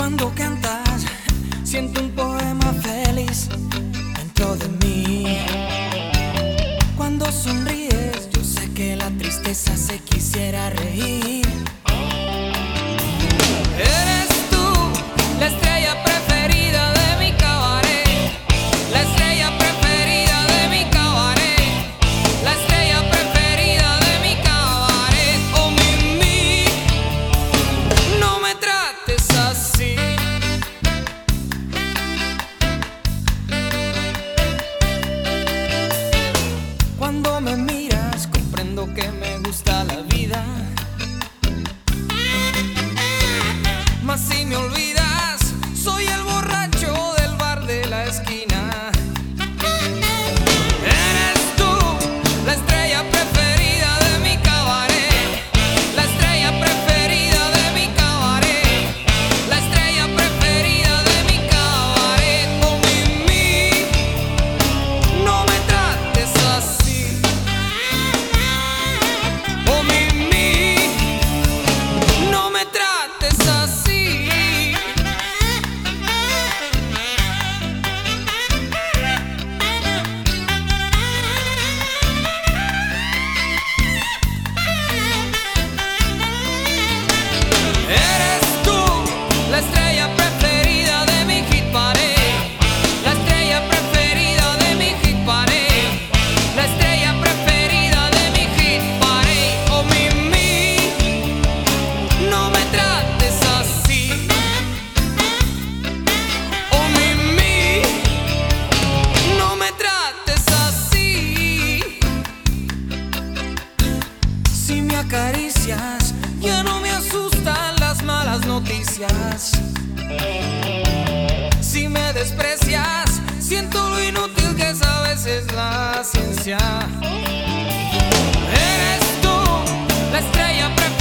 Cuando cantas, siento un poema feliz dentro de mí. Cuando sonríes, yo sé que la tristeza se quisiera reír. Eres tú, la estrella preferida de mi cabaret, la estrella preferida de mi cabaret, la estrella preferida de mi cabaret. Oh, Mimi, no me trates así. Cuando me miras, comprendo que me gusta la vida. Mas si me olvidas, soy el borracho del bar de la esquina. Eres tú, la estrella preferida de mi cabaret, la estrella preferida de mi cabaret, la estrella preferida de mi cabaret. Oh, Mimi, no me trates así. Oh, Mimi, no me trates así. Eres tú, la estrella preferida de mi hit parade, la estrella preferida de mi hit parade, la estrella preferida de mi hit parade. Oh, Mimi, no me trates así. Oh, Mimi, no me trates así. Si me acaricias, ya no me asustan las malas noticias. Si me desprecias, siento lo inútil que es a veces la ciencia. Eres tú, la estrella preferida